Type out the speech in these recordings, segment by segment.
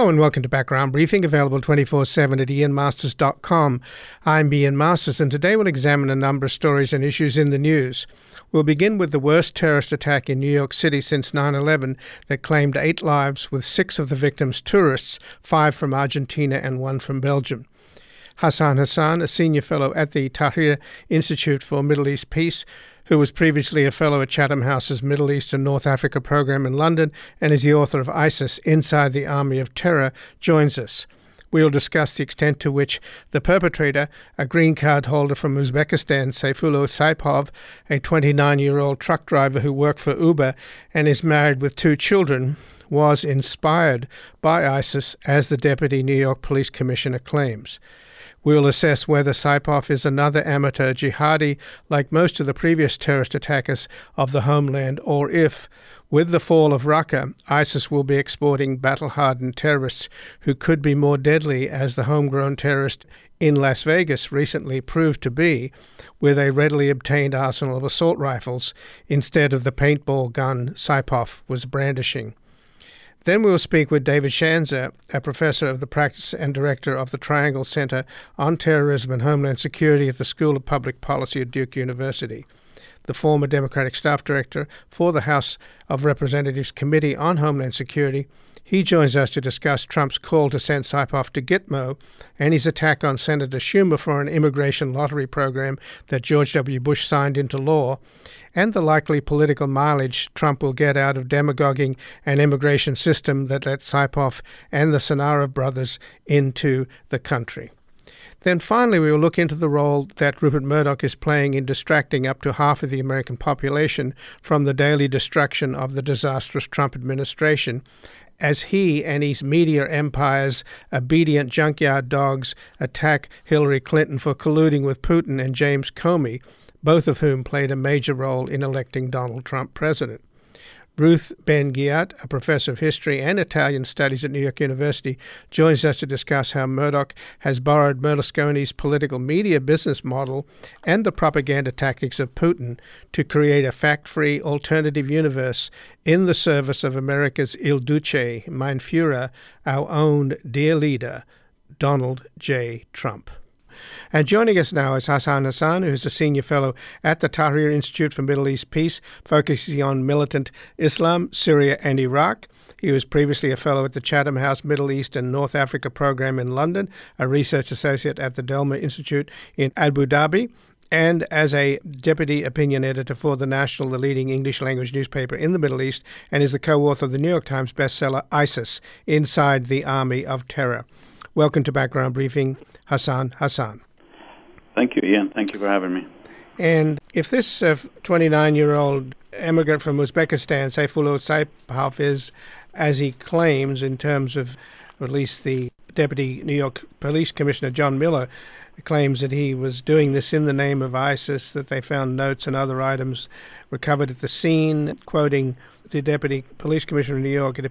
Hello and welcome to Background Briefing, available 24/7 at ianmasters.com. I'm Ian Masters, and today we'll examine a number of stories and issues in the news. We'll begin with the worst terrorist attack in New York City since 9/11 that claimed 8 lives, with 6 of the victims tourists, 5 from Argentina and 1 from Belgium. Hassan Hassan, a senior fellow at the Tahrir Institute for Middle East Peace, who was previously a fellow at Chatham House's Middle East and North Africa program in London and is the author of ISIS, Inside the Army of Terror, joins us. We'll discuss the extent to which the perpetrator, a green card holder from Uzbekistan, Sayfullo Saipov, a 29-year-old truck driver who worked for Uber and is married with 2 children, was inspired by ISIS, as the Deputy New York Police Commissioner claims. We'll assess whether Saipov is another amateur jihadi like most of the previous terrorist attackers of the homeland, or if, with the fall of Raqqa, ISIS will be exporting battle-hardened terrorists who could be more deadly, as the homegrown terrorist in Las Vegas recently proved to be, with a readily obtained arsenal of assault rifles instead of the paintball gun Saipov was brandishing. Then we will speak with David Shanzer, a professor of the practice and director of the Triangle Center on Terrorism and Homeland Security at the School of Public Policy at Duke University. The former Democratic staff director for the House of Representatives Committee on Homeland Security, he joins us to discuss Trump's call to send Saipov to Gitmo and his attack on Senator Schumer for an immigration lottery program that George W. Bush signed into law, and the likely political mileage Trump will get out of demagoguing an immigration system that let Saipov and the Sanara brothers into the country. Then finally, we will look into the role that Rupert Murdoch is playing in distracting up to half of the American population from the daily destruction of the disastrous Trump administration, as he and his media empire's obedient junkyard dogs attack Hillary Clinton for colluding with Putin and James Comey, both of whom played a major role in electing Donald Trump president. Ruth Ben-Ghiat, a professor of history and Italian studies at New York University, joins us to discuss how Murdoch has borrowed Berlusconi's political media business model and the propaganda tactics of Putin to create a fact-free alternative universe in the service of America's Il Duce, mein Führer, our own dear leader, Donald J. Trump. And joining us now is Hassan Hassan, who is a senior fellow at the Tahrir Institute for Middle East Peace, focusing on militant Islam, Syria, and Iraq. He was previously a fellow at the Chatham House Middle East and North Africa program in London, a research associate at the Delma Institute in Abu Dhabi, and as a deputy opinion editor for The National, the leading English-language newspaper in the Middle East, and is the co-author of the New York Times bestseller ISIS, Inside the Army of Terror. Welcome to Background Briefing, Hassan Hassan. Thank you, Ian. Thank you for having me. And if this 29-year-old immigrant from Uzbekistan, Sayfullo Saipov, is, as he claims, in terms of, or at least the Deputy New York Police Commissioner John Miller claims that he was doing this in the name of ISIS, that they found notes and other items recovered at the scene. Quoting the Deputy Police Commissioner of New York,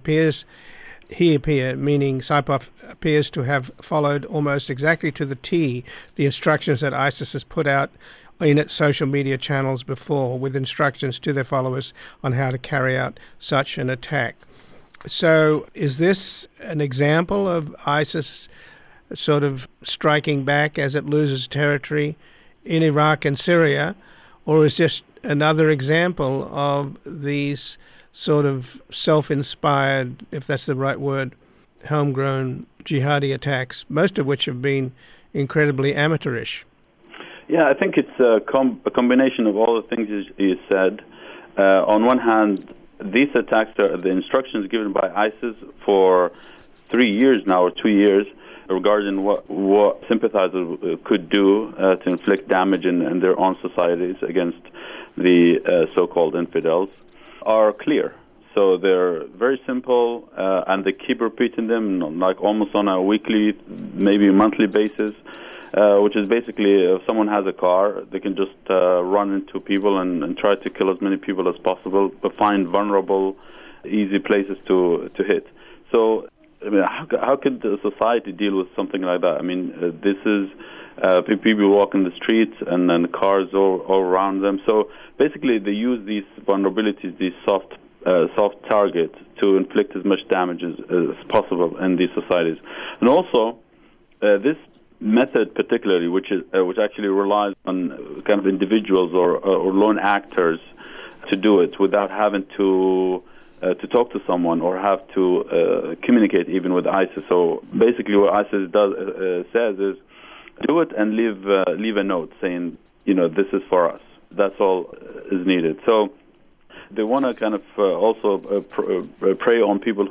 meaning Saipov, appears to have followed almost exactly to the T the instructions that ISIS has put out in its social media channels before, with instructions to their followers on how to carry out such an attack. So is this an example of ISIS sort of striking back as it loses territory in Iraq and Syria, or is this another example of these sort of self-inspired, if that's the right word, homegrown jihadi attacks, most of which have been incredibly amateurish? Yeah, I think it's a combination of all the things you said. On one hand, these attacks are the instructions given by ISIS for 3 years now, or 2 years, regarding what sympathizers could do to inflict damage in their own societies against the so-called infidels, are clear. So they're very simple, and they keep repeating them like almost on a weekly, maybe monthly basis, which is basically if someone has a car, they can just run into people and try to kill as many people as possible, but find vulnerable, easy places to hit. So I mean, how could the society deal with something like that? I mean, this is people walk in the streets and then cars all around them. So basically, they use these vulnerabilities, these soft soft target to inflict as much damage as possible in these societies. And also, this method particularly, which actually relies on kind of individuals or lone actors to do it without having to talk to someone or have to communicate even with ISIS. So basically what ISIS says is, do it and leave a note saying, this is for us. That's all is needed. So they want to kind of also prey on people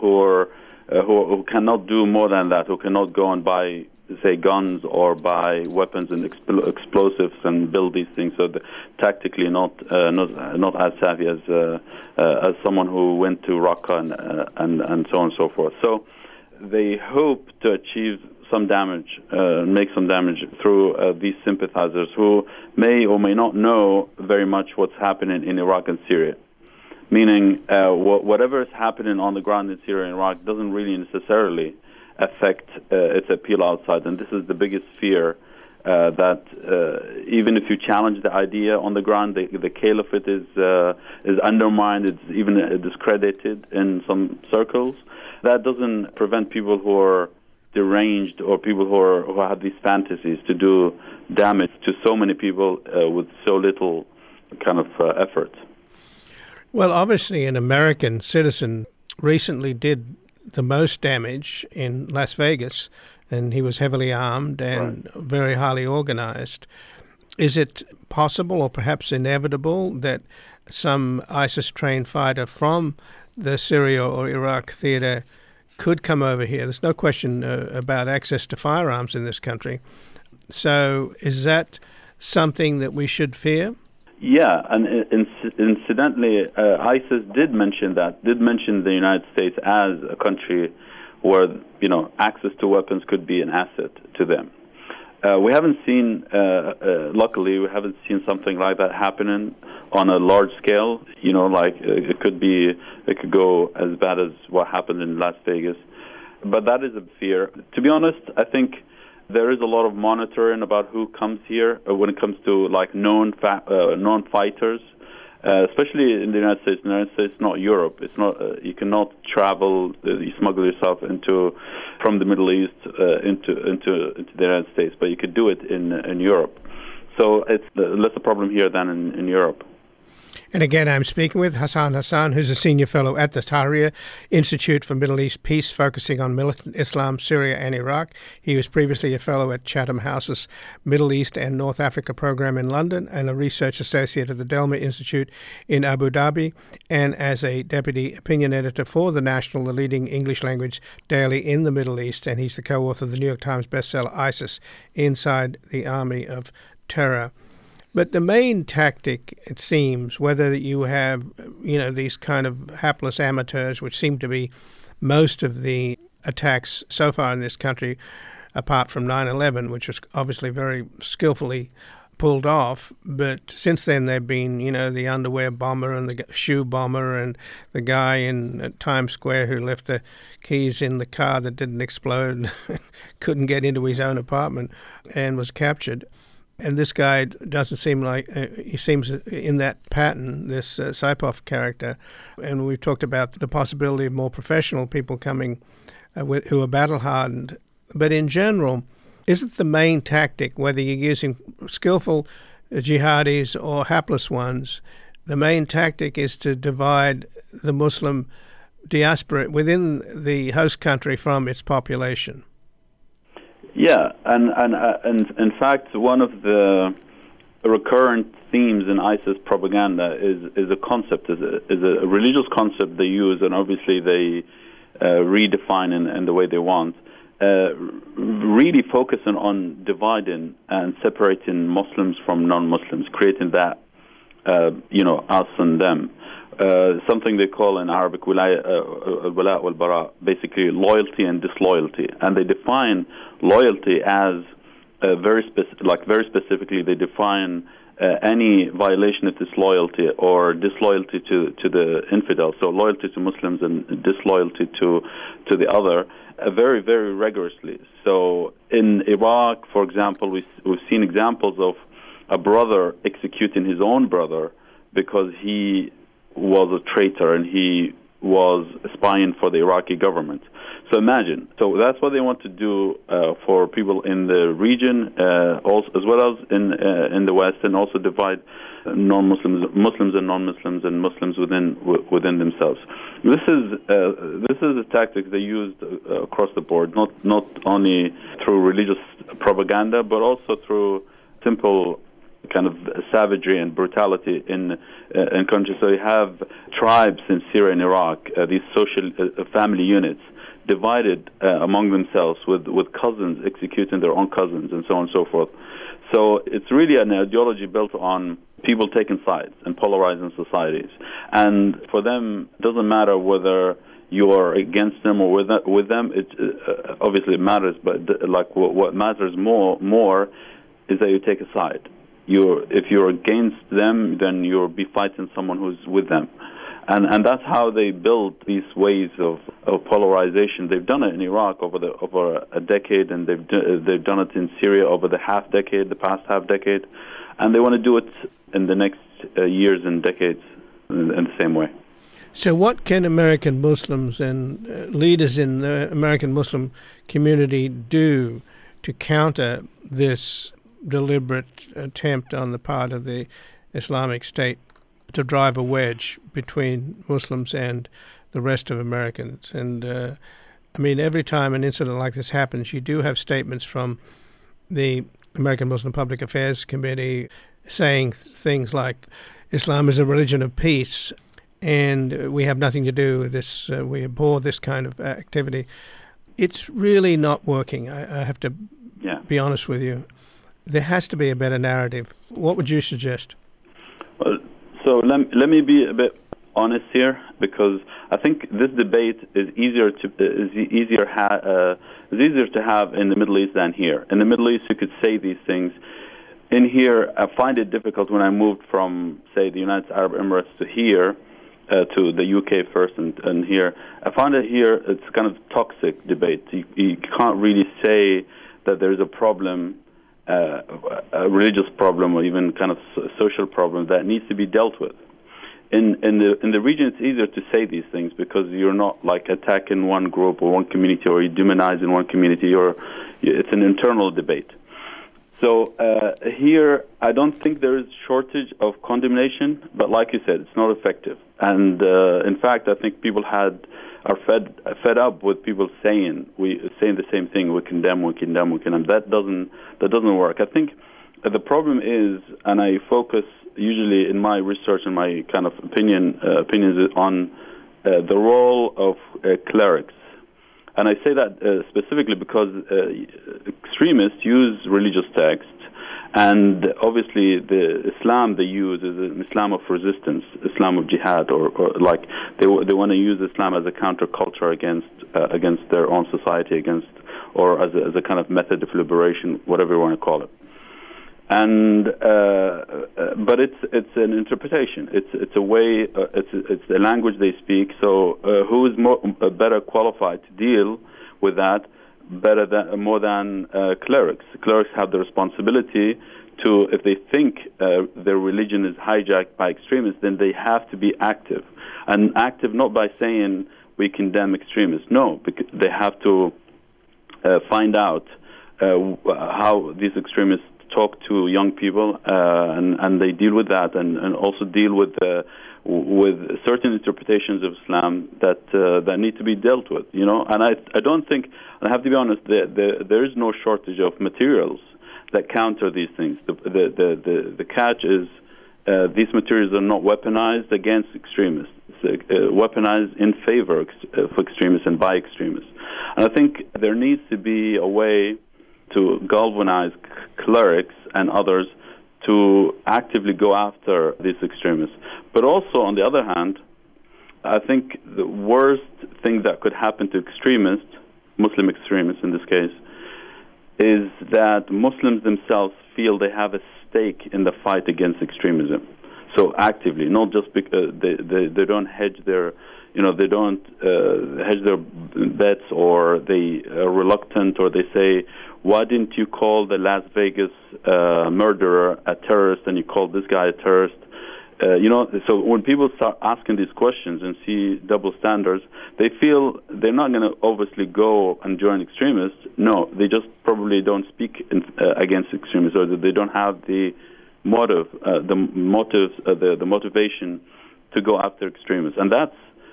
who cannot do more than that, who cannot go and buy, say, guns or buy weapons and explosives and build these things. So tactically not as savvy as someone who went to Raqqa and so on and so forth. So they hope to achieve some damage, make some damage through these sympathizers who may or may not know very much what's happening in Iraq and Syria. Meaning, whatever is happening on the ground in Syria and Iraq doesn't really necessarily affect its appeal outside. And this is the biggest fear, that even if you challenge the idea on the ground, the caliphate is undermined, it's even discredited in some circles. That doesn't prevent people who are deranged or people who have these fantasies to do damage to so many people with so little kind of effort. Well, obviously an American citizen recently did the most damage in Las Vegas, and he was heavily armed and very highly organized. Is it possible or perhaps inevitable that some ISIS-trained fighter from the Syria or Iraq theater could come over here? There's no question about access to firearms in this country. So is that something that we should fear? Yeah, and incidentally, ISIS did mention the United States as a country where, access to weapons could be an asset to them. We haven't seen, luckily, we haven't seen something like that happening on a large scale. It could go as bad as what happened in Las Vegas. But that is a fear. To be honest, I think there is a lot of monitoring about who comes here when it comes to known fighters, especially in the United States. The United States, not Europe. It's not. You cannot travel. You smuggle yourself from the Middle East into the United States, but you could do it in Europe. So it's less a problem here than in Europe. And again, I'm speaking with Hassan Hassan, who's a senior fellow at the Tahrir Institute for Middle East Peace, focusing on militant Islam, Syria, and Iraq. He was previously a fellow at Chatham House's Middle East and North Africa program in London and a research associate at the Delma Institute in Abu Dhabi, and as a deputy opinion editor for The National, the leading English language daily in the Middle East. And he's the co-author of the New York Times bestseller ISIS, Inside the Army of Terror. But the main tactic, it seems, whether you have, these kind of hapless amateurs, which seem to be most of the attacks so far in this country, apart from 9/11, which was obviously very skillfully pulled off. But since then, there have been, the underwear bomber and the shoe bomber and the guy in Times Square who left the keys in the car that didn't explode, couldn't get into his own apartment and was captured. And this guy doesn't seem like, he seems in that pattern, this Saipov character. And we've talked about the possibility of more professional people coming who are battle-hardened. But in general, isn't the main tactic, whether you're using skillful jihadis or hapless ones, the main tactic is to divide the Muslim diaspora within the host country from its population? Yeah, and in fact, one of the recurrent themes in ISIS propaganda is a concept, is a religious concept they use, and obviously they redefine in the way they want, really focusing on dividing and separating Muslims from non-Muslims, creating that, us and them. Something they call in Arabic al-wala wal-bara, basically loyalty and disloyalty. And they define loyalty as very specifically, they define any violation of this loyalty or disloyalty to the infidel. So loyalty to Muslims and disloyalty to the other very, very rigorously. So in Iraq, for example, we've seen examples of a brother executing his own brother because he was a traitor and he was spying for the Iraqi government. So imagine. So that's what they want to do for people in the region, also as well as in the West, and also divide non-Muslims, Muslims and non-Muslims, and Muslims within themselves. This is a tactic they used across the board, not only through religious propaganda, but also through simple kind of savagery and brutality in countries. So you have tribes in Syria and Iraq, these social family units, divided among themselves with cousins executing their own cousins and so on and so forth. So it's really an ideology built on people taking sides and polarizing societies. And for them, it doesn't matter whether you're against them or with them. It obviously it matters, but like what matters more is that you take a side. If you're against them, then you'll be fighting someone who's with them. And that's how they build these ways of polarization. They've done it in Iraq over a decade, and they've done it in Syria over the past half decade, and they want to do it in the next years and decades in the same way. So what can American Muslims and leaders in the American Muslim community do to counter this deliberate attempt on the part of the Islamic State to drive a wedge between Muslims and the rest of Americans? And I mean, every time an incident like this happens, you do have statements from the American Muslim Public Affairs Committee saying things like Islam is a religion of peace and we have nothing to do with this, we abhor this kind of activity. It's really not working. I have to be honest with you. There has to be a better narrative. What would you suggest? Well, so let me be a bit honest here, because I think this debate is easier to have in the Middle East than here. In the Middle East, you could say these things. In here, I find it difficult when I moved from, say, the United Arab Emirates to here, to the UK first and here. I found it here, it's kind of toxic debate. You can't really say that there's a problem, a religious problem, or even kind of social problem that needs to be dealt with. In the region, it's easier to say these things because you're not like attacking one group or one community, or you're demonizing one community, or it's an internal debate. So here, I don't think there is shortage of condemnation, but like you said, it's not effective. And in fact, I think people are fed up with people saying the same thing. We condemn. That doesn't work. I think the problem is, and I focus usually in my research and my kind of opinions on the role of clerics. And I say that specifically because extremists use religious texts, and obviously the Islam they use is an Islam of resistance, Islam of jihad, or like they want to use Islam as a counterculture against their own society, or as a kind of method of liberation, whatever you want to call it. And but it's an interpretation. It's a way. It's the language they speak. So who is better qualified to deal with that? More than clerics. Clerics have the responsibility to, if they think their religion is hijacked by extremists, then they have to be active, and active not by saying we condemn extremists. No, because they have to find out how these extremists talk to young people, and they deal with that, and also deal with certain interpretations of Islam that need to be dealt with, And I don't think, I have to be honest, there is no shortage of materials that counter these things. The catch is these materials are not weaponized against extremists. It's weaponized in favor of extremists and by extremists. And I think there needs to be a way to galvanize clerics and others to actively go after these extremists. But also, on the other hand, I think the worst thing that could happen to extremists, Muslim extremists in this case, is that Muslims themselves feel they have a stake in the fight against extremism. So actively, not just because they don't hedge their, they don't hedge their bets, or they are reluctant, or they say, why didn't you call the Las Vegas murderer a terrorist and you called this guy a terrorist? So when people start asking these questions and see double standards, they feel they're not going to obviously go and join extremists. No, they just probably don't speak against extremists, or they don't have the the motivation to go after extremists, and that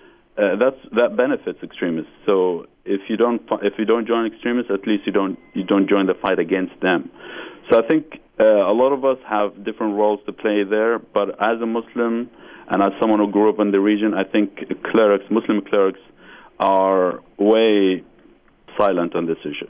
benefits extremists. So if you don't join extremists, at least you don't join the fight against them. So I think a lot of us have different roles to play there, but as a Muslim and as someone who grew up in the region, I think Muslim clerics are way silent on this issue.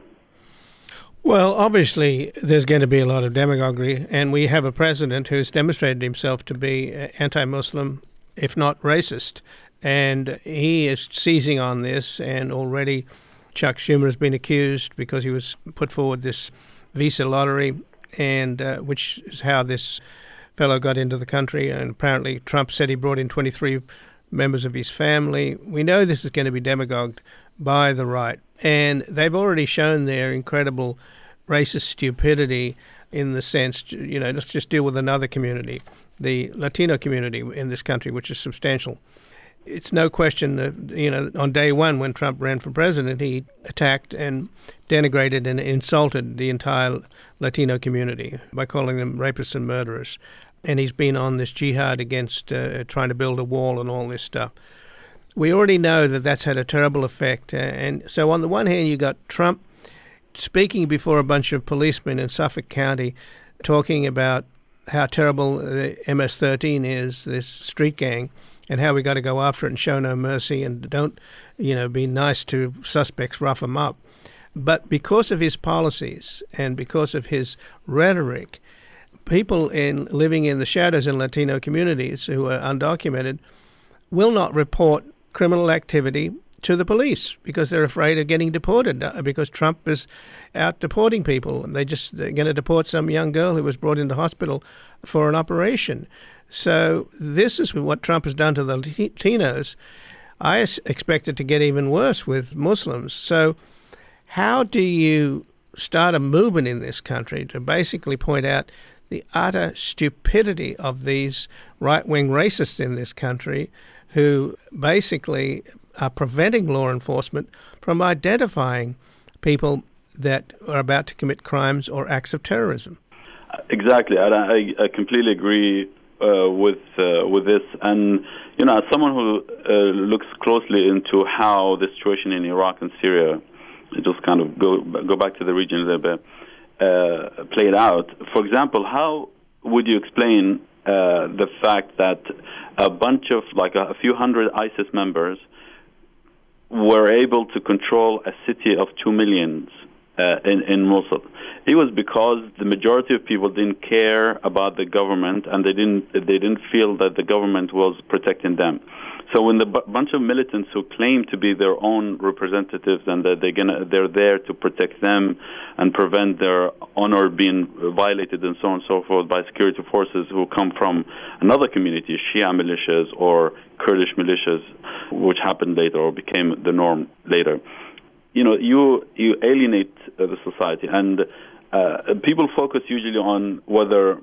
Well, obviously, there's going to be a lot of demagoguery, and we have a president who's demonstrated himself to be anti-Muslim, if not racist, and he is seizing on this, and already Chuck Schumer has been accused because he was put forward this visa lottery, and which is how this fellow got into the country. And apparently Trump said he brought in 23 members of his family. We know this is going to be demagogued by the right, and they've already shown their incredible racist stupidity in the sense, let's just deal with another community, the Latino community in this country, which is substantial. It's no question that, on day one when Trump ran for president, he attacked and denigrated and insulted the entire Latino community by calling them rapists and murderers. And he's been on this jihad against trying to build a wall and all this stuff. We already know that that's had a terrible effect. And so on the one hand, you got Trump speaking before a bunch of policemen in Suffolk County, talking about how terrible the MS-13 is, this street gang, and how we got to go after it and show no mercy and don't, be nice to suspects, rough them up. But because of his policies and because of his rhetoric, people living in the shadows in Latino communities who are undocumented will not report criminal activity to the police because they're afraid of getting deported because Trump is out deporting people. They're going to deport some young girl who was brought into hospital for an operation. So this is what Trump has done to the Latinos. I expect it to get even worse with Muslims. So how do you start a movement in this country to basically point out the utter stupidity of these right-wing racists in this country who basically are preventing law enforcement from identifying people that are about to commit crimes or acts of terrorism? Exactly. I completely agree with this. And, as someone who looks closely into how the situation in Iraq and Syria, just kind of go back to the region a little bit, played out. For example, how would you explain the fact that a bunch of, a few hundred ISIS members were able to control a city of 2 million in Mosul? It was because the majority of people didn't care about the government, and they didn't feel that the government was protecting them. So when the bunch of militants who claim to be their own representatives and that they're there to protect them and prevent their honor being violated and so on and so forth by security forces who come from another community, Shia militias or Kurdish militias, which happened later or became the norm later, you alienate the society. And people focus usually on whether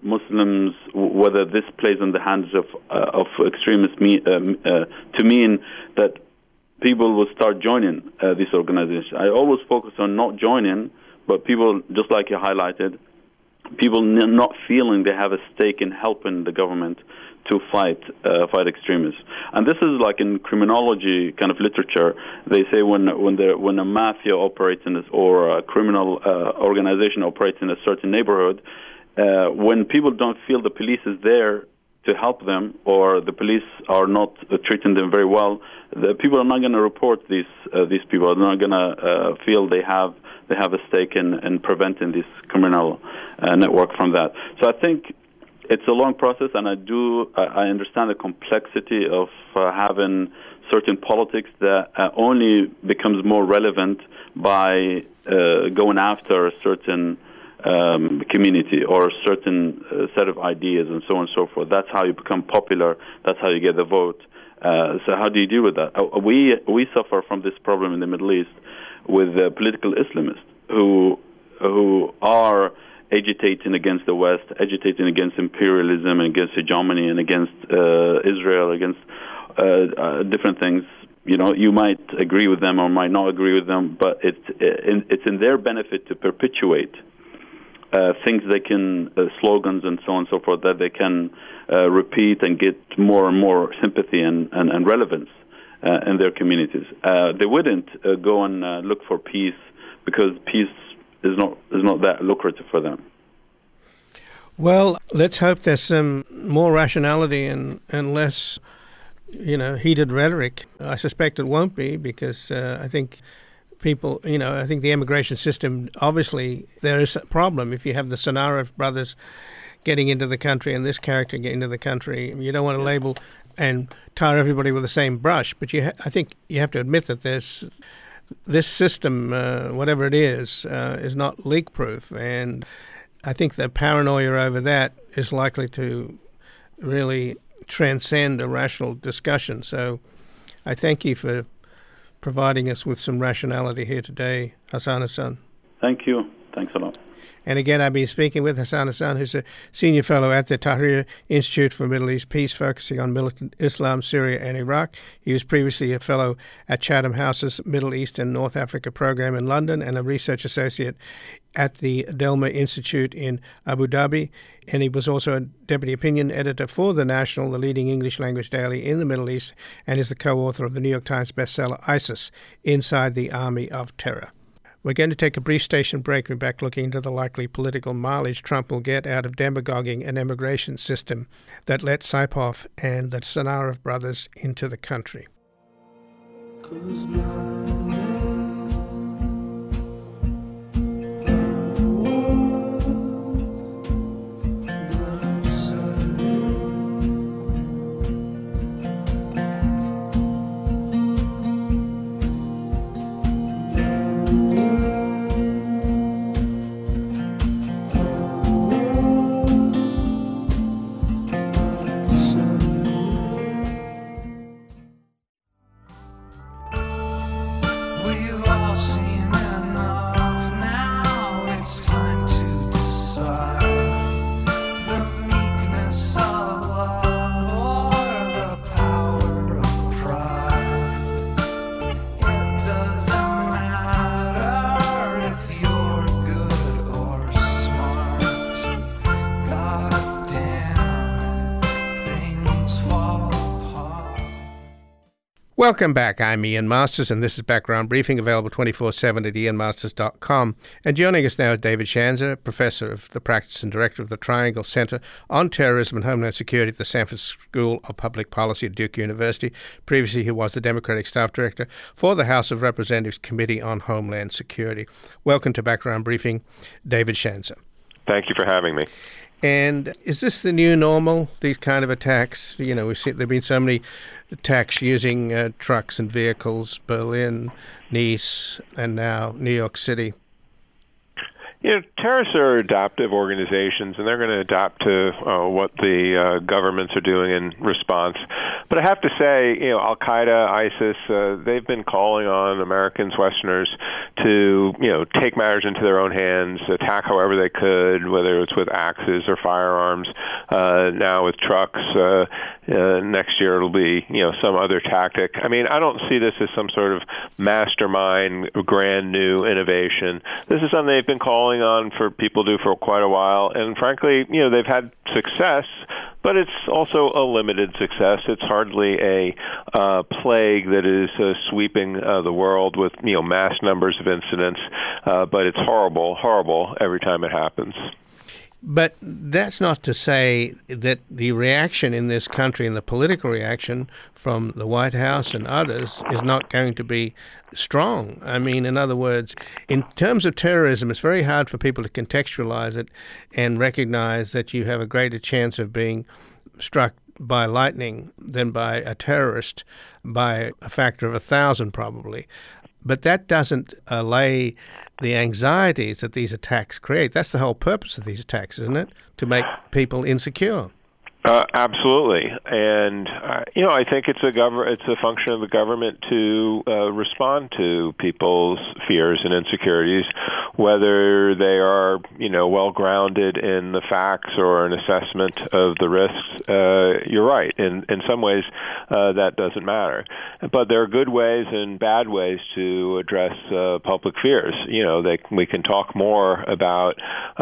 this plays in the hands of extremists to mean that people will start joining these organizations. I always focus on not joining, but people, just like you highlighted, people not feeling they have a stake in helping the government to fight extremists. And this is like in criminology kind of literature. They say when a mafia operates in this, or a criminal organization operates in a certain neighborhood, when people don't feel the police is there to help them, or the police are not treating them very well, the people are not going to report these people. They're not going to feel they have a stake in preventing this criminal network from that. So I think it's a long process, and I understand the complexity of having certain politics that only becomes more relevant by going after a certain community or a certain set of ideas and so on and so forth. That's how you become popular. That's how you get the vote. So how do you deal with that? We suffer from this problem in the Middle East with political Islamists who are agitating against the West, agitating against imperialism and against hegemony and against Israel, against different things. You might agree with them or might not agree with them, but it's in their benefit to perpetuate things they can, slogans and so on and so forth, that they can repeat and get more and more sympathy and relevance in their communities. They wouldn't go and look for peace, because peace is not that lucrative for them. Well, let's hope there's some more rationality and less, heated rhetoric. I suspect it won't be, because I think people, I think the immigration system, obviously there is a problem. If you have the Tsarnaev brothers getting into the country and this character getting into the country, you don't want to label and tar everybody with the same brush. But I think you have to admit that this system, whatever it is not leak-proof. And I think the paranoia over that is likely to really transcend a rational discussion. So I thank you for providing us with some rationality here today, Hassan Hassan. Thank you. Thanks a lot. And again, I've been speaking with Hassan Hassan, who's a senior fellow at the Tahrir Institute for Middle East Peace, focusing on militant Islam, Syria, and Iraq. He was previously a fellow at Chatham House's Middle East and North Africa program in London and a research associate at the Delma Institute in Abu Dhabi. And he was also a deputy opinion editor for The National, the leading English language daily in the Middle East, and is the co-author of the New York Times bestseller ISIS, Inside the Army of Terror. We're going to take a brief station break. We're back looking into the likely political mileage Trump will get out of demagoguing an immigration system that let Saipov and the Tsarnaev brothers into the country. Welcome back. I'm Ian Masters, and this is Background Briefing, available 24/7 at ianmasters.com. And joining us now is David Shanzer, Professor of the Practice and Director of the Triangle Center on Terrorism and Homeland Security at the Sanford School of Public Policy at Duke University. Previously, he was the Democratic Staff Director for the House of Representatives Committee on Homeland Security. Welcome to Background Briefing, David Shanzer. Thank you for having me. And is this the new normal, these kind of attacks? We've seen there have been so many attacks using trucks and vehicles, Berlin, Nice, and now New York City. Terrorists are adaptive organizations, and they're going to adapt to what the governments are doing in response. But I have to say, Al-Qaeda, ISIS, they've been calling on Americans, Westerners, to, take matters into their own hands, attack however they could, whether it's with axes or firearms. Now with trucks, next year it'll be, some other tactic. I mean, I don't see this as some sort of mastermind, grand new innovation. This is something they've been calling on for people to do for quite a while, and frankly, they've had success, but it's also a limited success. It's hardly a plague that is sweeping the world with mass numbers of incidents, but it's horrible every time it happens. But that's not to say that the reaction in this country and the political reaction from the White House and others is not going to be strong. I mean, in other words, in terms of terrorism, it's very hard for people to contextualize it and recognize that you have a greater chance of being struck by lightning than by a terrorist by a factor of 1,000 probably. But that doesn't allay the anxieties that these attacks create. That's the whole purpose of these attacks, isn't it? To make people insecure. Absolutely, and I think it's a function of the government to respond to people's fears and insecurities, whether they are well grounded in the facts or an assessment of the risks. You're right. In some ways, that doesn't matter, but there are good ways and bad ways to address public fears. We can talk more about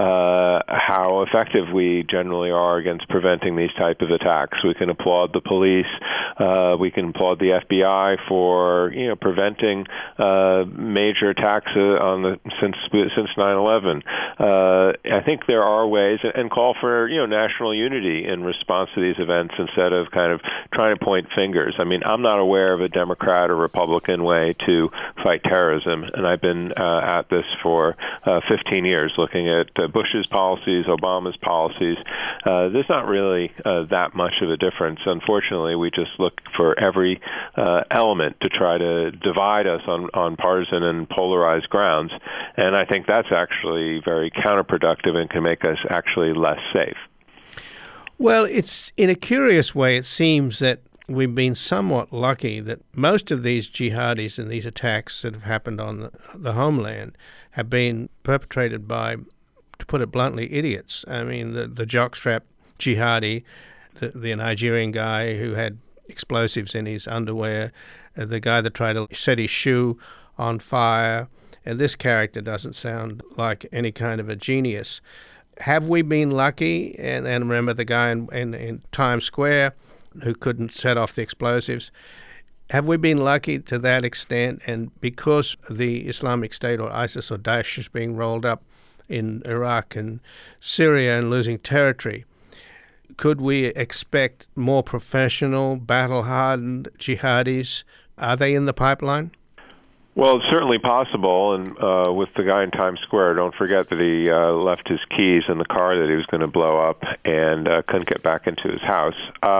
how effective we generally are against preventing these type of attacks. We can applaud the police. We can applaud the FBI for preventing major attacks since 9/11. I think there are ways, and call for national unity in response to these events instead of kind of trying to point fingers. I mean, I'm not aware of a Democrat or Republican way to fight terrorism, and I've been at this for 15 years, looking at Bush's policies, Obama's policies. There's not really that much of a difference. Unfortunately, we just look for every element to try to divide us on partisan and polarized grounds, and I think that's actually very counterproductive and can make us actually less safe. Well, it's in a curious way, it seems that we've been somewhat lucky that most of these jihadis and these attacks that have happened on the homeland have been perpetrated by, to put it bluntly, idiots. I mean, the jockstrap jihadi, the Nigerian guy who had explosives in his underwear, the guy that tried to set his shoe on fire, and this character doesn't sound like any kind of a genius. Have we been lucky? And remember the guy in Times Square who couldn't set off the explosives. Have we been lucky to that extent? And because the Islamic State or ISIS or Daesh is being rolled up in Iraq and Syria and losing territory, could we expect more professional, battle-hardened jihadis? Are they in the pipeline? Well, it's certainly possible, and with the guy in Times Square, don't forget that he left his keys in the car that he was going to blow up and couldn't get back into his house.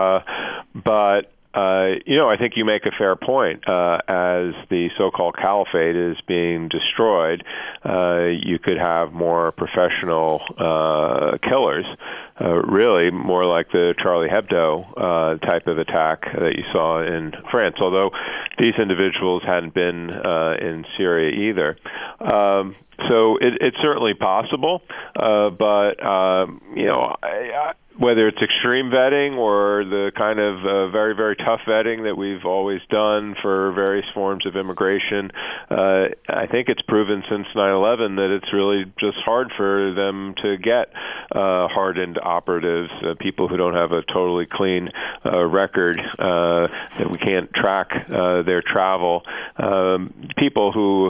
But I think you make a fair point. As the so-called caliphate is being destroyed, you could have more professional killers, really more like the Charlie Hebdo type of attack that you saw in France, although these individuals hadn't been in Syria either. So it's certainly possible, but whether it's extreme vetting or the kind of very, very tough vetting that we've always done for various forms of immigration, I think it's proven since 9/11 that it's really just hard for them to get hardened operatives, people who don't have a totally clean record, that we can't track their travel, people who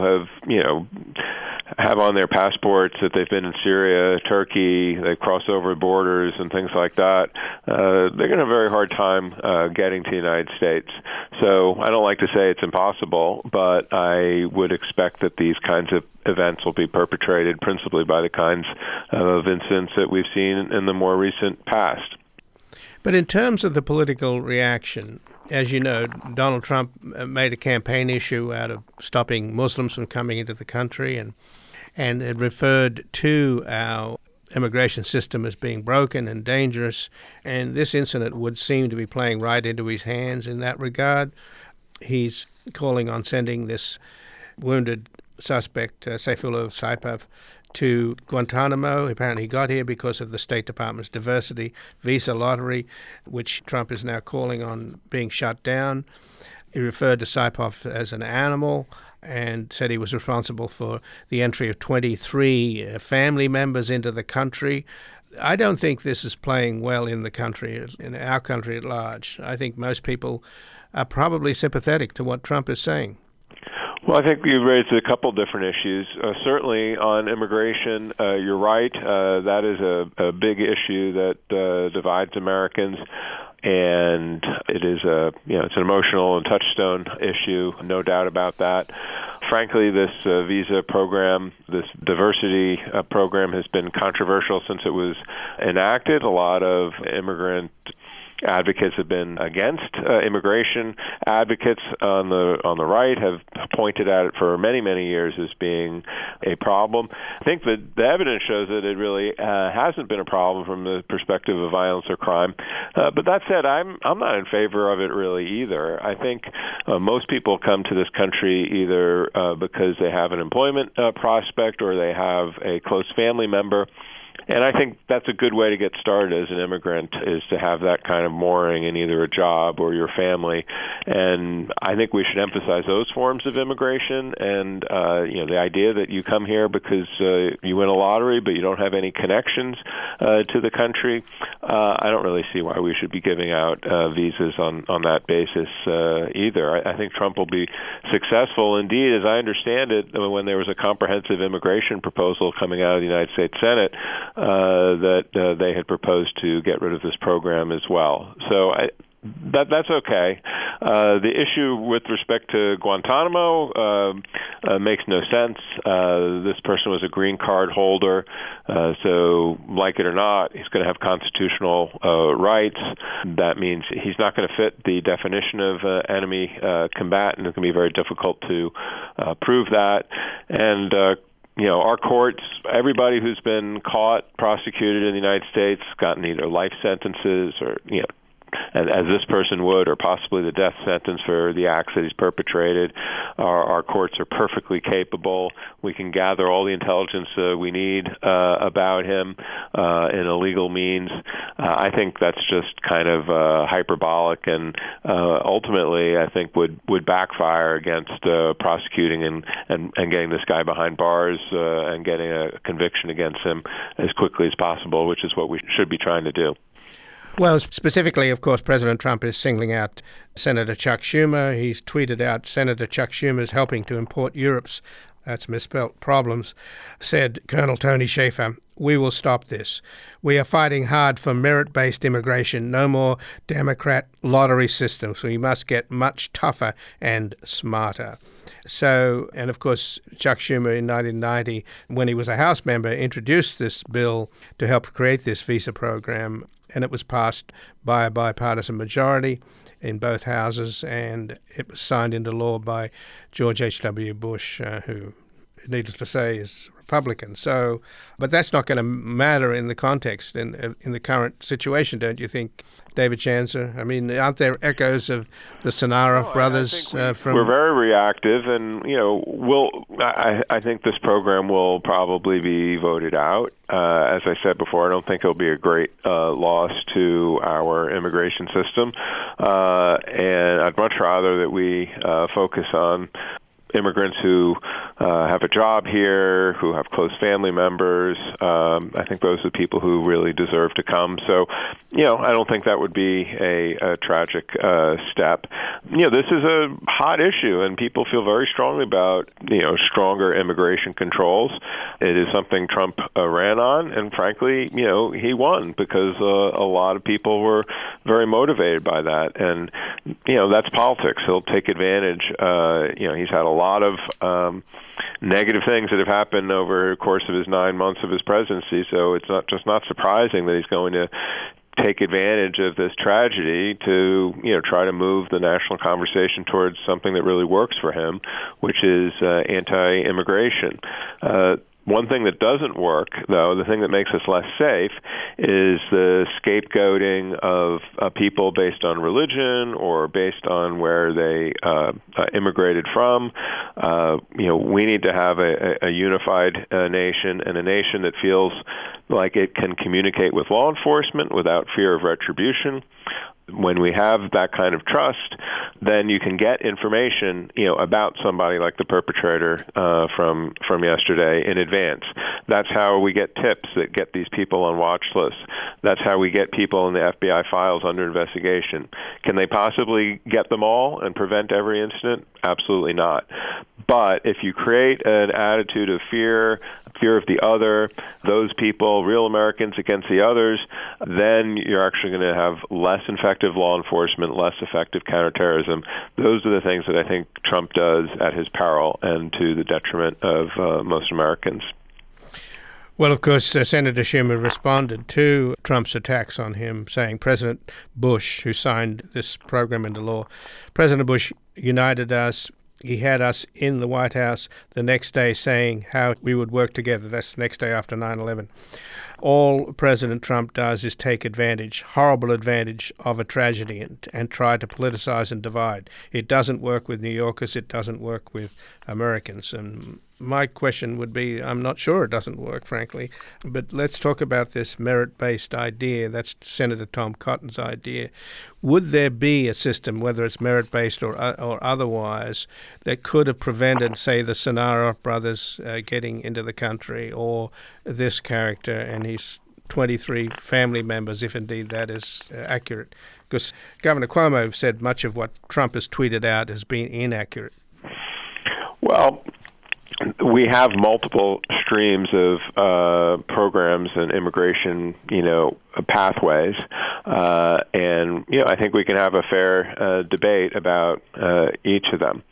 have on their passports that they've been in Syria, Turkey, they cross over borders and things like that. They're going to have a very hard time getting to the United States. So I don't like to say it's impossible, but I would expect that these kinds of events will be perpetrated principally by the kinds of incidents that we've seen in the more recent past. But in terms of the political reaction, as you know, Donald Trump made a campaign issue out of stopping Muslims from coming into the country, and it referred to our immigration system as being broken and dangerous, and this incident would seem to be playing right into his hands in that regard. He's calling on sending this wounded suspect, Sayfullah Saipov, to Guantanamo. Apparently he got here because of the State Department's diversity visa lottery, which Trump is now calling on being shut down. He referred to Saipov as an animal and said he was responsible for the entry of 23 family members into the country. I don't think this is playing well in the country, in our country at large. I think most people are probably sympathetic to what Trump is saying. Well, I think you raised a couple different issues. Certainly on immigration, you're right. That is a big issue that divides Americans, and it is it's an emotional and touchstone issue, no doubt about that. Frankly, this visa program, this diversity program has been controversial since it was enacted. A lot of immigrant advocates have been against. Immigration advocates on the right have pointed at it for many, many years as being a problem. I think that the evidence shows that it really hasn't been a problem from the perspective of violence or crime. But that said, I'm not in favor of it really either. I think most people come to this country either because they have an employment prospect or they have a close family member. And I think that's a good way to get started as an immigrant, is to have that kind of mooring in either a job or your family. And I think we should emphasize those forms of immigration. And the idea that you come here because you win a lottery but you don't have any connections to the country, I don't really see why we should be giving out visas on that basis either. I think Trump will be successful. Indeed, as I understand it, when there was a comprehensive immigration proposal coming out of the United States Senate, that they had proposed to get rid of this program as well. So that's okay. The issue with respect to Guantanamo makes no sense. This person was a green card holder, so like it or not, he's going to have constitutional rights. That means he's not going to fit the definition of enemy combatant. It's going to be very difficult to prove that. And our courts, everybody who's been caught, prosecuted in the United States, gotten either life sentences or, as this person would, or possibly the death sentence for the acts that he's perpetrated. Our courts are perfectly capable. We can gather all the intelligence we need about him in a legal means. I think that's just kind of hyperbolic, and ultimately I think would backfire against prosecuting and getting this guy behind bars and getting a conviction against him as quickly as possible, which is what we should be trying to do. Well, specifically, of course, President Trump is singling out Senator Chuck Schumer. He's tweeted out Senator Chuck Schumer's helping to import Europe's, that's misspelt, problems, said Colonel Tony Shaffer, "We will stop this. We are fighting hard for merit-based immigration, no more Democrat lottery systems. We must get much tougher and smarter." So, and of course, Chuck Schumer in 1990, when he was a House member, introduced this bill to help create this visa program, and it was passed by a bipartisan majority in both houses, and it was signed into law by George H.W. Bush, who, needless to say, is Republican. So, but that's not going to matter in the context, in the current situation, don't you think, David Chancer? I mean, aren't there echoes of the Sanarov brothers? We're very reactive, and I think this program will probably be voted out. As I said before, I don't think it'll be a great loss to our immigration system, and I'd much rather that we focus on immigrants who have a job here, who have close family members. I think those are the people who really deserve to come. So, I don't think that would be a tragic step. This is a hot issue, and people feel very strongly about, stronger immigration controls. It is something Trump ran on, and frankly, he won because a lot of people were very motivated by that. And, that's politics. He'll take advantage. He's had a lot of negative things that have happened over the course of his 9 months of his presidency, so it's not surprising that he's going to take advantage of this tragedy to try to move the national conversation towards something that really works for him, which is anti-immigration. One thing that doesn't work, though, the thing that makes us less safe, is the scapegoating of people based on religion or based on where they immigrated from. We need to have a unified nation, and a nation that feels like it can communicate with law enforcement without fear of retribution. When we have that kind of trust, then you can get information, about somebody like the perpetrator from yesterday in advance. That's how we get tips that get these people on watch lists. That's how we get people in the FBI files under investigation. Can they possibly get them all and prevent every incident? Absolutely not. But if you create an attitude of fear, fear of the other, those people, real Americans against the others, then you're actually going to have less effective law enforcement, less effective counterterrorism. Those are the things that I think Trump does at his peril and to the detriment of most Americans. Well, of course, Senator Schumer responded to Trump's attacks on him, saying President Bush, who signed this program into law, President Bush united us. He had us in the White House the next day saying how we would work together. That's the next day after 9/11. All President Trump does is take advantage, horrible advantage, of a tragedy and try to politicize and divide. It doesn't work with New Yorkers. It doesn't work with Americans. And my question would be, I'm not sure it doesn't work, frankly, but let's talk about this merit-based idea. That's Senator Tom Cotton's idea. Would there be a system, whether it's merit-based or otherwise, that could have prevented, say, the Tsarnaev brothers getting into the country, or this character and his 23 family members, if indeed that is accurate? Because Governor Cuomo said much of what Trump has tweeted out has been inaccurate. Well, we have multiple streams of programs and immigration, pathways, and I think we can have a fair debate about each of them.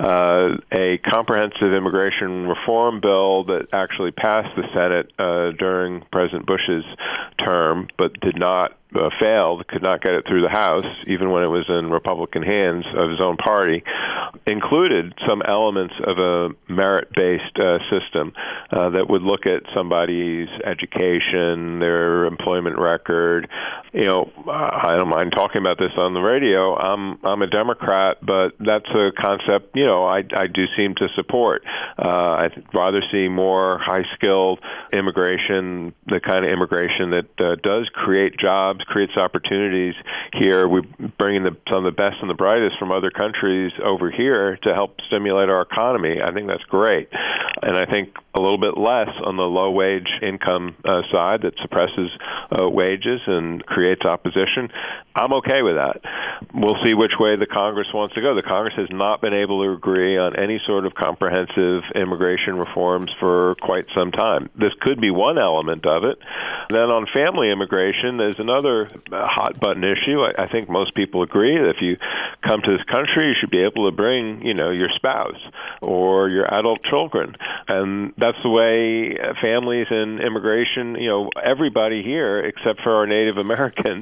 A comprehensive immigration reform bill that actually passed the Senate during President Bush's term, but did not failed, could not get it through the House, even when it was in Republican hands of his own party, included some elements of a merit-based system that would look at somebody's education, their employment record. I don't mind talking about this on the radio. I'm a Democrat, but that's a concept, I do seem to support. I'd rather see more high-skilled immigration, the kind of immigration that does create jobs, creates opportunities here. We bring in some of the best and the brightest from other countries over here to help stimulate our economy. I think that's great. And I think a little bit less on the low-wage income side that suppresses wages and creates opposition. I'm okay with that. We'll see which way the Congress wants to go. The Congress has not been able to agree on any sort of comprehensive immigration reforms for quite some time. This could be one element of it. Then on family immigration, there's another hot-button issue. I think most people agree that if you come to this country, you should be able to bring, your spouse or your adult children. And that's the way families and immigration, everybody here, except for our Native Americans,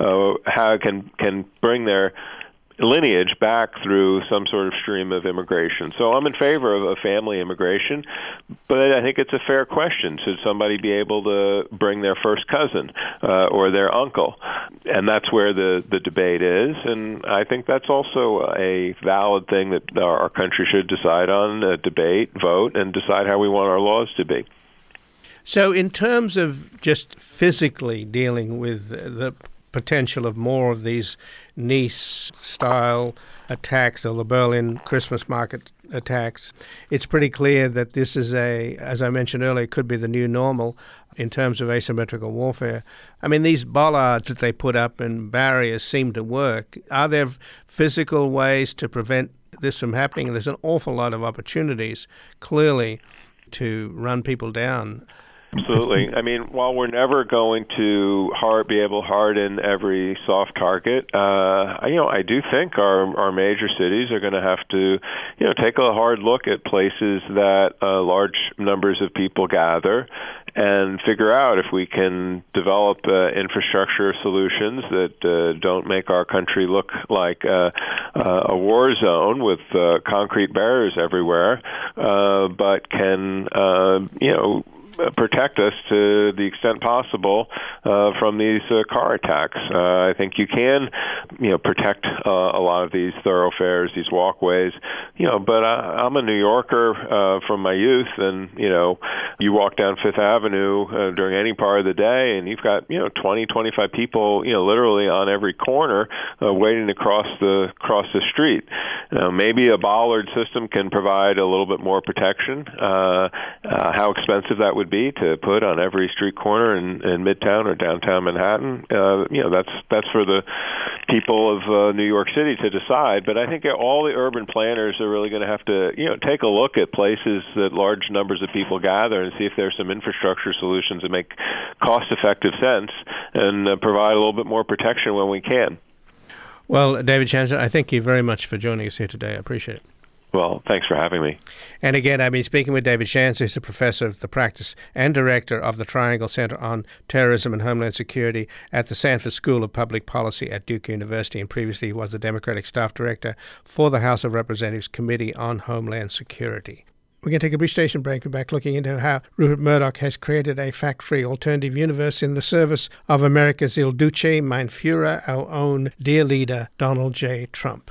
can bring their lineage back through some sort of stream of immigration. So I'm in favor of a family immigration, but I think it's a fair question. Should somebody be able to bring their first cousin or their uncle? And that's where the debate is, and I think that's also a valid thing that our country should decide on, debate, vote, and decide how we want our laws to be. So in terms of just physically dealing with the potential of more of these Nice-style attacks or the Berlin Christmas market attacks, it's pretty clear that this is as I mentioned earlier, could be the new normal in terms of asymmetrical warfare. I mean, these bollards that they put up and barriers seem to work. Are there physical ways to prevent this from happening? There's an awful lot of opportunities, clearly, to run people down. Absolutely. I mean, while we're never going to be able to harden every soft target, I do think our major cities are going to have to, take a hard look at places that large numbers of people gather and figure out if we can develop infrastructure solutions that don't make our country look like a war zone with concrete barriers everywhere, but can, protect us to the extent possible from these car attacks. I think you can, protect a lot of these thoroughfares, these walkways, but I'm a New Yorker from my youth, and, you walk down Fifth Avenue during any part of the day, and you've got, 20, 25 people, literally on every corner waiting to cross the street. Maybe a bollard system can provide a little bit more protection. How expensive that would be to put on every street corner in Midtown or downtown Manhattan, that's for the people of New York City to decide. But I think all the urban planners are really going to have to, take a look at places that large numbers of people gather and see if there's some infrastructure solutions that make cost-effective sense and provide a little bit more protection when we can. Well, David Shanson, I thank you very much for joining us here today. I appreciate it. Well, thanks for having me. And again, I've been speaking with David Shanson, who's a professor of the practice and director of the Triangle Center on Terrorism and Homeland Security at the Sanford School of Public Policy at Duke University, and previously he was the Democratic Staff Director for the House of Representatives Committee on Homeland Security. We're going to take a brief station break. We're back looking into how Rupert Murdoch has created a fact-free alternative universe in the service of America's Il Duce, mein Führer, our own dear leader, Donald J. Trump.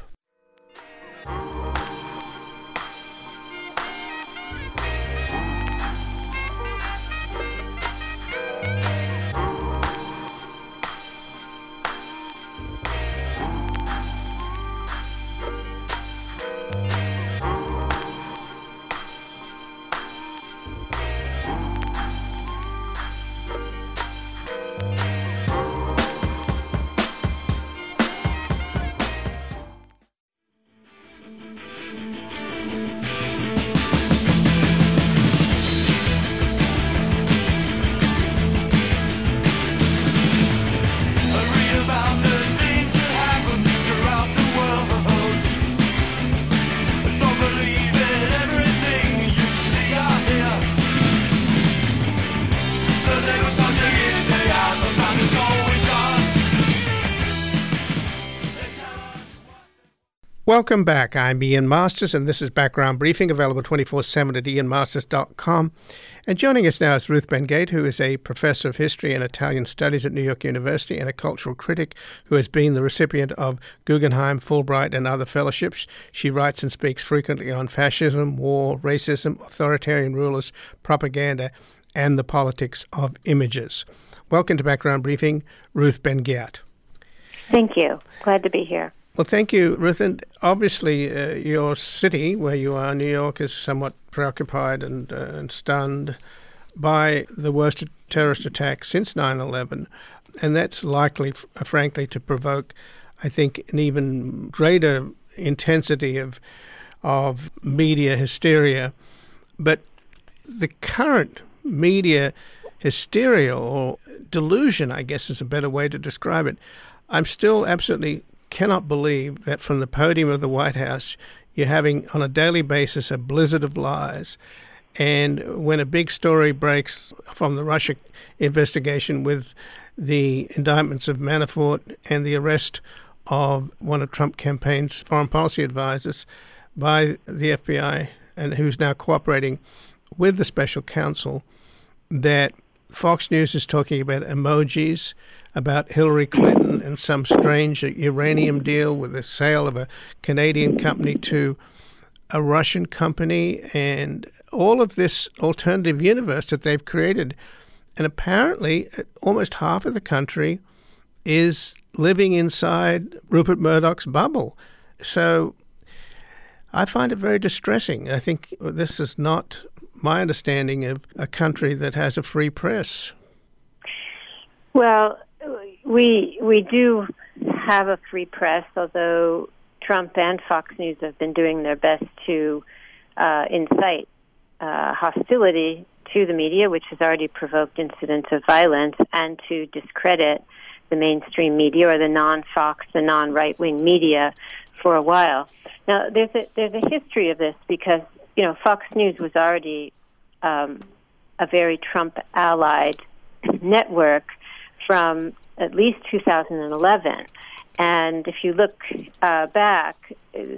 Welcome back. I'm Ian Masters, and this is Background Briefing, available 24/7 at ianmasters.com. And joining us now is Ruth Ben-Gate, who is a professor of history and Italian studies at New York University and a cultural critic who has been the recipient of Guggenheim, Fulbright, and other fellowships. She writes and speaks frequently on fascism, war, racism, authoritarian rulers, propaganda, and the politics of images. Welcome to Background Briefing, Ruth Ben-Gate. Thank you. Glad to be here. Well, thank you, Ruth. And obviously, your city, where you are, New York, is somewhat preoccupied and stunned by the worst terrorist attack since 9/11. And that's likely, frankly, to provoke, I think, an even greater intensity of media hysteria. But the current media hysteria, or delusion, I guess is a better way to describe it, I'm still absolutely cannot believe that from the podium of the White House, you're having on a daily basis a blizzard of lies. And when a big story breaks from the Russia investigation with the indictments of Manafort and the arrest of one of Trump campaign's foreign policy advisors by the FBI, and who's now cooperating with the special counsel, that Fox News is talking about emojis, about Hillary Clinton and some strange uranium deal with the sale of a Canadian company to a Russian company, and all of this alternative universe that they've created. And apparently almost half of the country is living inside Rupert Murdoch's bubble. So I find it very distressing. I think this is not my understanding of a country that has a free press. Well, we do have a free press, although Trump and Fox News have been doing their best to incite hostility to the media, which has already provoked incidents of violence, and to discredit the mainstream media or the non-Fox, the non-right-wing media for a while. Now, there's a history of this because, Fox News was already a very Trump-allied network from at least 2011. And if you look back,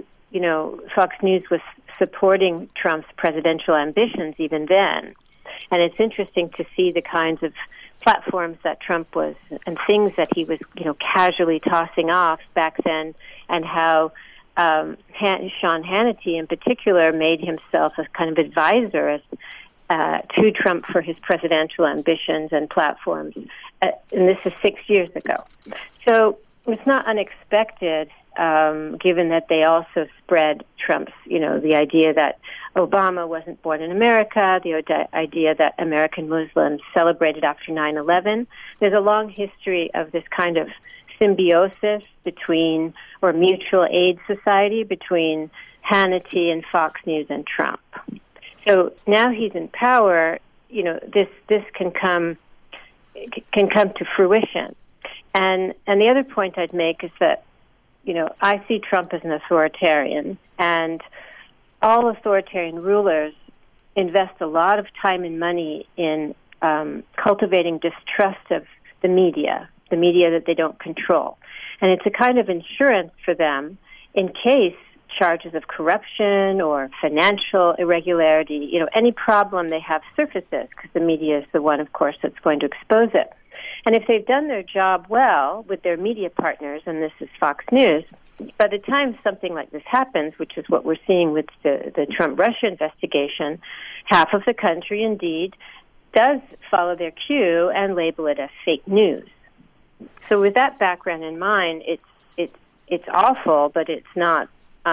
Fox News was supporting Trump's presidential ambitions even then. And it's interesting to see the kinds of platforms that Trump was and things that he was, casually tossing off back then, and how Sean Hannity in particular made himself a kind of advisor to Trump for his presidential ambitions and platforms. And this is 6 years ago. So it's not unexpected, given that they also spread Trump's, the idea that Obama wasn't born in America, the idea that American Muslims celebrated after 9/11. There's a long history of this kind of symbiosis between, or mutual aid society between Hannity and Fox News and Trump. So now he's in power, this can come to fruition. And the other point I'd make is that, I see Trump as an authoritarian, and all authoritarian rulers invest a lot of time and money in cultivating distrust of the media that they don't control. And it's a kind of insurance for them in case charges of corruption or financial irregularity, any problem they have surfaces, because the media is the one, of course, that's going to expose it. And if they've done their job well with their media partners, and this is Fox News, by the time something like this happens, which is what we're seeing with the Trump-Russia investigation, half of the country indeed does follow their cue and label it as fake news. So with that background in mind, it's awful, but it's not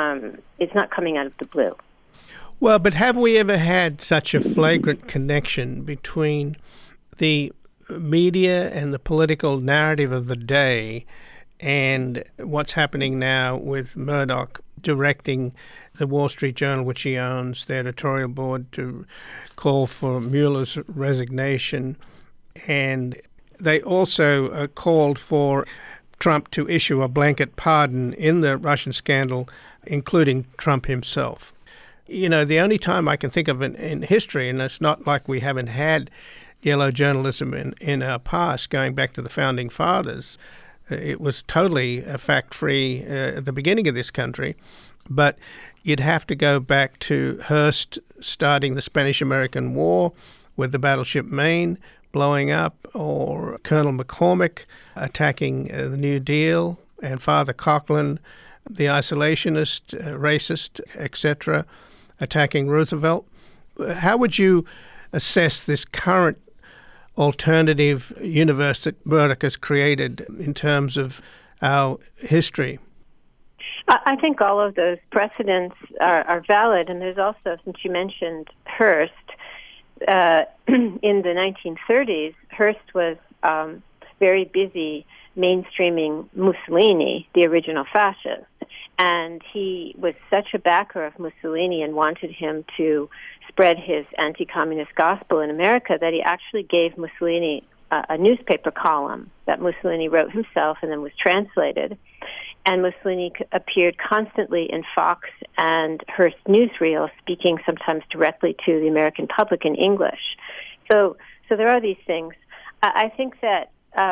coming out of the blue. Well, but have we ever had such a flagrant connection between the media and the political narrative of the day and what's happening now with Murdoch directing the Wall Street Journal, which he owns, the editorial board, to call for Mueller's resignation? And they also called for Trump to issue a blanket pardon in the Russian scandal, including Trump himself. The only time I can think of in history, and it's not like we haven't had yellow journalism in our past, going back to the Founding Fathers, it was totally fact-free at the beginning of this country. But you'd have to go back to Hearst starting the Spanish-American War with the battleship Maine blowing up, or Colonel McCormick attacking the New Deal, and Father Coughlin, the isolationist, racist, etc., attacking Roosevelt. How would you assess this current alternative universe that Murdoch has created in terms of our history? I think all of those precedents are valid, and there's also, since you mentioned Hearst, in the 1930s, Hearst was very busy mainstreaming Mussolini, the original fascist, and he was such a backer of Mussolini and wanted him to spread his anti-communist gospel in America that he actually gave Mussolini a newspaper column that Mussolini wrote himself and then was translated. And Mussolini appeared constantly in Fox and Hearst newsreels, speaking sometimes directly to the American public in English. So there are these things. I think that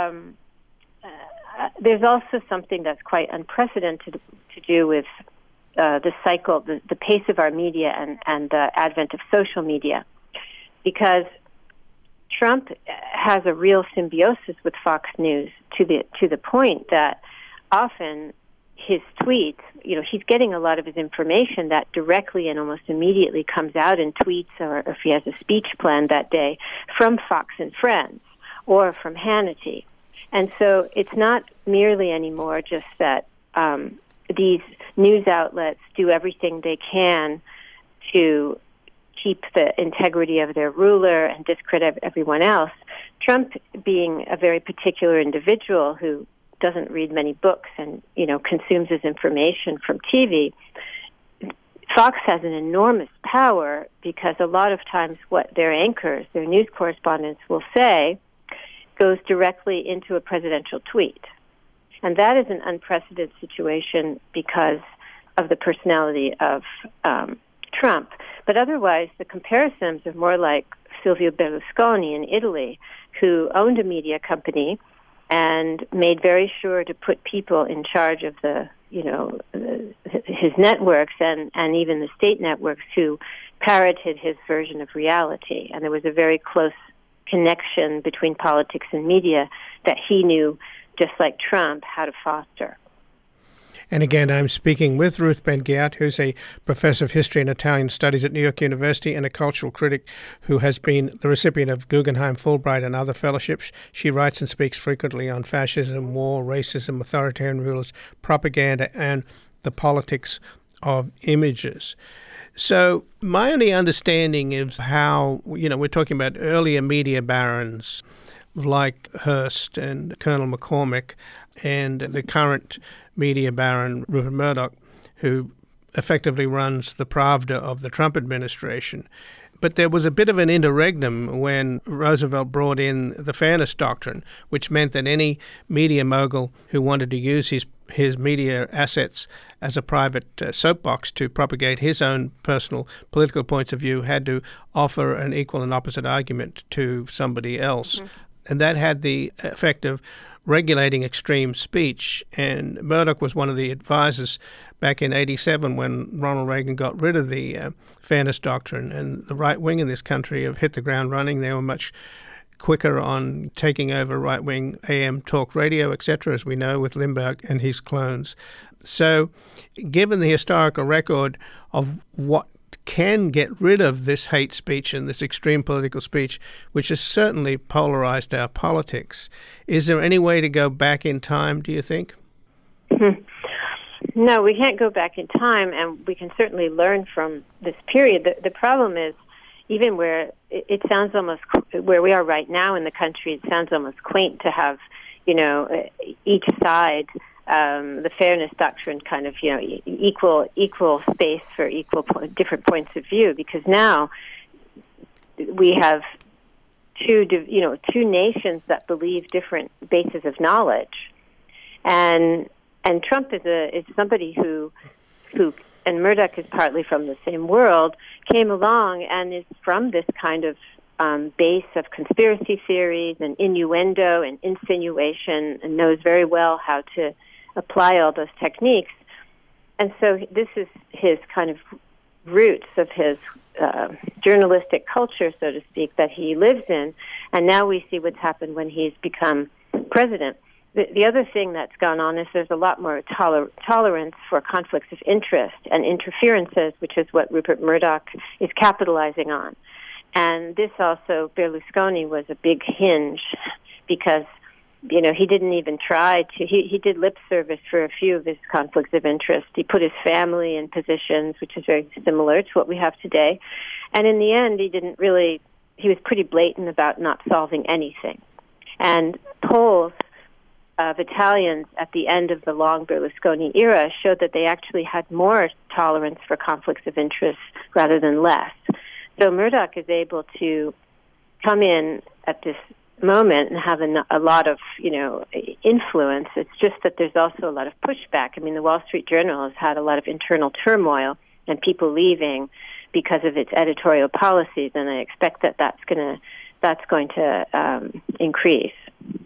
there's also something that's quite unprecedented to do with the cycle, the pace of our media and the advent of social media, because Trump has a real symbiosis with Fox News to the point that often his tweets, he's getting a lot of his information that directly and almost immediately comes out in tweets, or if he has a speech planned that day, from Fox and Friends or from Hannity. And so it's not merely anymore just that these news outlets do everything they can to keep the integrity of their ruler and discredit everyone else. Trump, being a very particular individual who doesn't read many books and, consumes his information from TV, Fox has an enormous power because a lot of times what their anchors, their news correspondents will say goes directly into a presidential tweet. And that is an unprecedented situation because of the personality of Trump. But otherwise, the comparisons are more like Silvio Berlusconi in Italy, who owned a media company and made very sure to put people in charge of his networks and even the state networks who parroted his version of reality. And there was a very close connection between politics and media that he knew, just like Trump, how to foster. And again, I'm speaking with Ruth Ben-Ghiat, who's a professor of history and Italian studies at New York University and a cultural critic who has been the recipient of Guggenheim, Fulbright, and other fellowships. She writes and speaks frequently on fascism, war, racism, authoritarian rulers, propaganda, and the politics of images. So my only understanding is how, we're talking about earlier media barons like Hearst and Colonel McCormick and the current media baron Rupert Murdoch, who effectively runs the Pravda of the Trump administration. But there was a bit of an interregnum when Roosevelt brought in the Fairness Doctrine, which meant that any media mogul who wanted to use his media assets as a private soapbox to propagate his own personal political points of view had to offer an equal and opposite argument to somebody else. Mm-hmm. And that had the effect of regulating extreme speech. And Murdoch was one of the advisors back in 1987 when Ronald Reagan got rid of the Fairness Doctrine, and the right wing in this country have hit the ground running. They were much quicker on taking over right-wing AM talk radio, etc., as we know, with Limbaugh and his clones. So given the historical record of what can get rid of this hate speech and this extreme political speech, which has certainly polarized our politics, is there any way to go back in time, do you think? No, we can't go back in time, and we can certainly learn from this period. The problem is, even where it sounds almost, where we are right now in the country, it sounds almost quaint to have, each side, the Fairness Doctrine kind of, equal space for different points of view, because now we have two nations that believe different bases of knowledge, and Trump is somebody who and Murdoch is partly from the same world, came along and is from this kind of base of conspiracy theories and innuendo and insinuation, and knows very well how to apply all those techniques. And so this is his kind of roots of his journalistic culture, so to speak, that he lives in. And now we see what's happened when he's become president. The other thing that's gone on is there's a lot more tolerance for conflicts of interest and interferences, which is what Rupert Murdoch is capitalizing on. And this also, Berlusconi was a big hinge because, he didn't even try to, he did lip service for a few of his conflicts of interest. He put his family in positions, which is very similar to what we have today. And in the end, he was pretty blatant about not solving anything. And polls of Italians at the end of the long Berlusconi era showed that they actually had more tolerance for conflicts of interest rather than less. So Murdoch is able to come in at this moment and have a lot of, influence. It's just that there's also a lot of pushback. I mean, the Wall Street Journal has had a lot of internal turmoil and people leaving because of its editorial policies, and I expect that that's going to increase.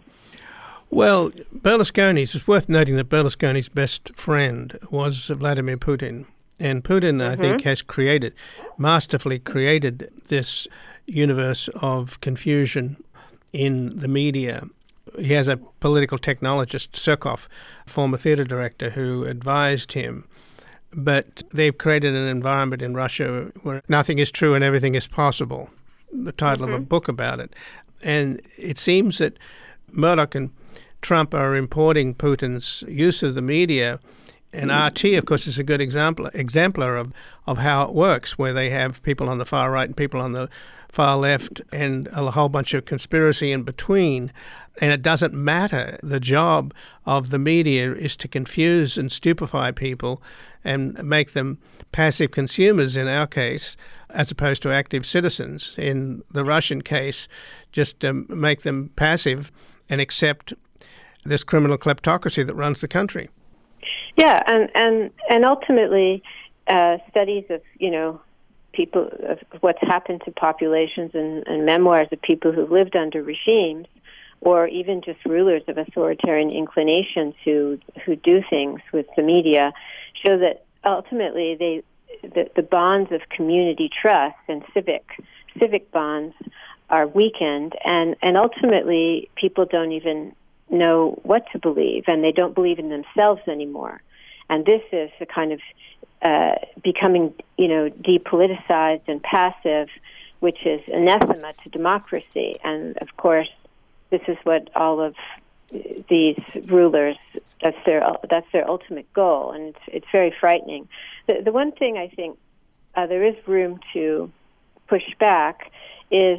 Well, it's worth noting that Berlusconi's best friend was Vladimir Putin. And Putin, I think, has masterfully created this universe of confusion in the media. He has a political technologist, Surkov, former theater director, who advised him. But they've created an environment in Russia where nothing is true and everything is possible, the title of a book about it. And it seems that Murdoch and Trump are importing Putin's use of the media, and RT, of course, is a good exemplar of how it works, where they have people on the far right and people on the far left and a whole bunch of conspiracy in between. And it doesn't matter. The job of the media is to confuse and stupefy people and make them passive consumers in our case, as opposed to active citizens. In the Russian case, just make them passive and accept this criminal kleptocracy that runs the country. Yeah, and ultimately, studies of people, of what's happened to populations and memoirs of people who lived under regimes, or even just rulers of authoritarian inclinations who do things with the media, show that ultimately the bonds of community trust and civic bonds are weakened, and ultimately people don't even know what to believe, and they don't believe in themselves anymore. And this is a kind of becoming, depoliticized and passive, which is anathema to democracy. And of course, this is what all of these rulers, that's their ultimate goal, and it's very frightening. The one thing I think there is room to push back is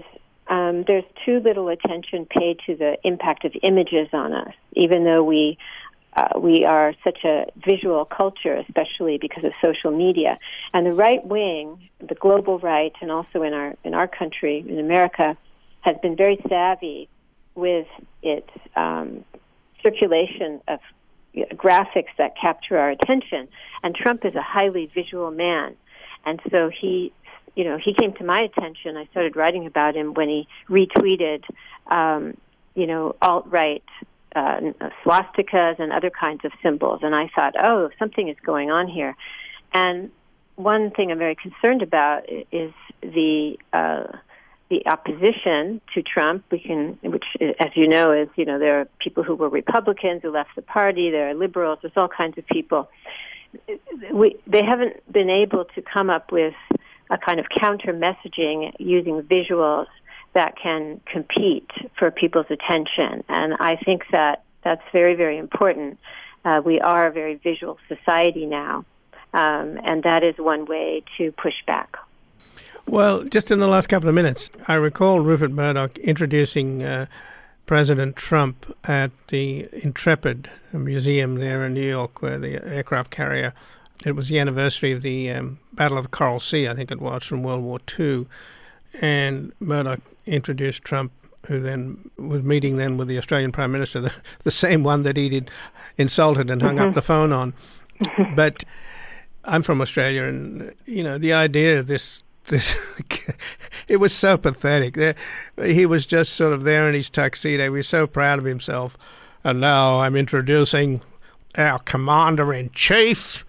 there's too little attention paid to the impact of images on us, even though we are such a visual culture, especially because of social media. And the right wing, the global right, and also in our country, in America, has been very savvy with its circulation of graphics that capture our attention. And Trump is a highly visual man. And so he came to my attention. I started writing about him when he retweeted, alt-right swastikas and other kinds of symbols. And I thought, oh, something is going on here. And one thing I'm very concerned about is the opposition to Trump. Which, as you know, there are people who were Republicans who left the party. There are liberals. There's all kinds of people. They haven't been able to come up with a kind of counter messaging using visuals that can compete for people's attention. And I think that that's very, very important. We are a very visual society now, and that is one way to push back. Well, just in the last couple of minutes, I recall Rupert Murdoch introducing President Trump at the Intrepid Museum there in New York, where the aircraft carrier, it was the anniversary of the Battle of Coral Sea, I think it was, from World War II. And Murdoch introduced Trump, who then was meeting then with the Australian Prime Minister, the same one that he'd insulted and hung up the phone on. But I'm from Australia, and, the idea of this it was so pathetic. He was just sort of there in his tuxedo. He was so proud of himself. And now I'm introducing our Commander-in-Chief,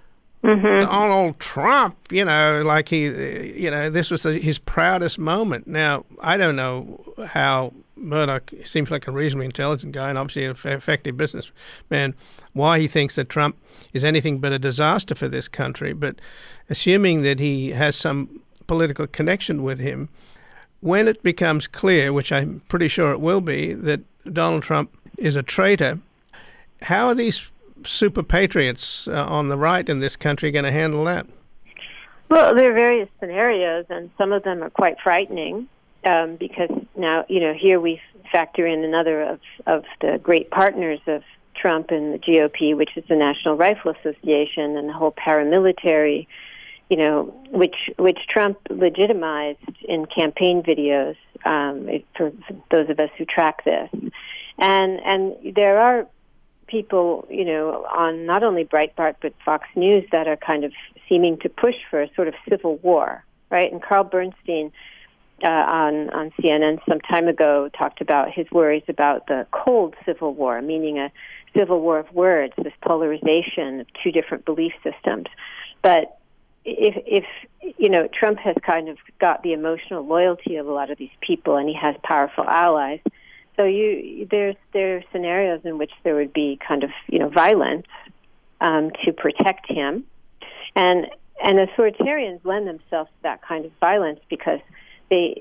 Donald Trump. Like this was his proudest moment. Now, I don't know how Murdoch seems like a reasonably intelligent guy and obviously an effective businessman, why he thinks that Trump is anything but a disaster for this country. But assuming that he has some political connection with him, when it becomes clear, which I'm pretty sure it will be, that Donald Trump is a traitor, how are these super patriots on the right in this country going to handle that? Well, there are various scenarios, and some of them are quite frightening because now, here we factor in another of the great partners of Trump and the GOP, which is the National Rifle Association and the whole paramilitary, which Trump legitimized in campaign videos, for those of us who track this. And there are people, on not only Breitbart but Fox News that are kind of seeming to push for a sort of civil war, right? And Carl Bernstein on CNN some time ago talked about his worries about the cold civil war, meaning a civil war of words, this polarization of two different belief systems. But if Trump has kind of got the emotional loyalty of a lot of these people, and he has powerful allies, so there are scenarios in which there would be kind of violence to protect him, and authoritarians lend themselves to that kind of violence because they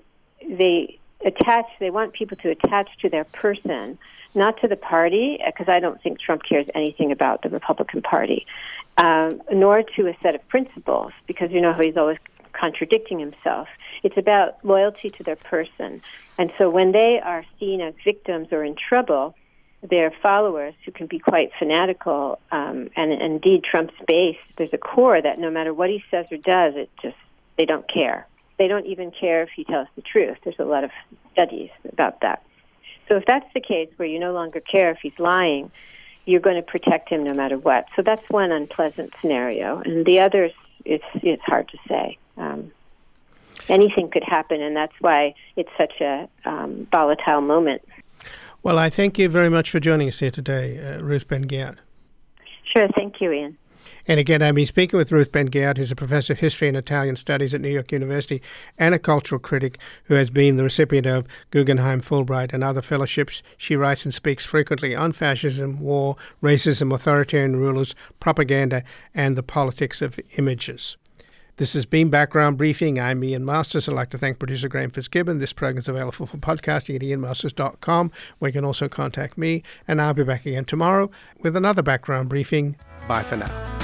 want people to attach to their person, not to the party, because I don't think Trump cares anything about the Republican Party, nor to a set of principles, because how he's always contradicting himself. It's about loyalty to their person. And so when they are seen as victims or in trouble, their followers, who can be quite fanatical, and indeed Trump's base, there's a core that no matter what he says or does, they don't care. They don't even care if he tells the truth. There's a lot of studies about that. So if that's the case, where you no longer care if he's lying, you're going to protect him no matter what. So that's one unpleasant scenario. And the others, it's hard to say. Anything could happen, and that's why it's such a volatile moment. Well, I thank you very much for joining us here today, Ruth Ben-Ghiat. Sure, thank you, Ian. And again, I've been speaking with Ruth Ben-Ghiat, who's a professor of history and Italian studies at New York University and a cultural critic who has been the recipient of Guggenheim, Fulbright, and other fellowships. She writes and speaks frequently on fascism, war, racism, authoritarian rulers, propaganda, and the politics of images. This has been Background Briefing. I'm Ian Masters. I'd like to thank producer Graham Fitzgibbon. This program is available for podcasting at ianmasters.com, where you can also contact me. And I'll be back again tomorrow with another Background Briefing. Bye for now.